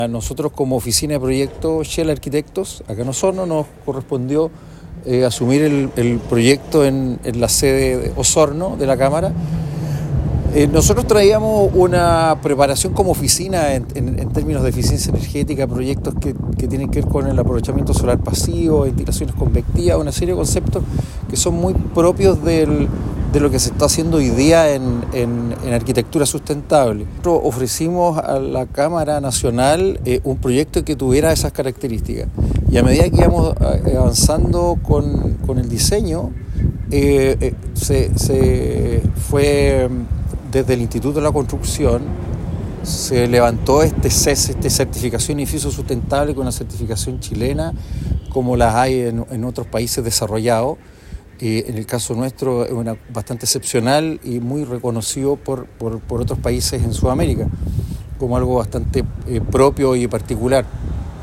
A nosotros como oficina de proyectos Shell Arquitectos, acá en Osorno, nos correspondió asumir el proyecto en la sede de Osorno de la Cámara. Nosotros traíamos una preparación como oficina en términos de eficiencia energética, proyectos que tienen que ver con el aprovechamiento solar pasivo, ventilaciones convectivas, una serie de conceptos que son muy propios de lo que se está haciendo hoy día en arquitectura sustentable. Nosotros ofrecimos a la Cámara Nacional un proyecto que tuviera esas características, y a medida que íbamos avanzando con el diseño, se fue desde el Instituto de la Construcción, se levantó esta certificación de edificio sustentable con una certificación chilena, como las hay en otros países desarrollados. En el caso nuestro es bastante excepcional y muy reconocido por otros países en Sudamérica como algo bastante propio y particular.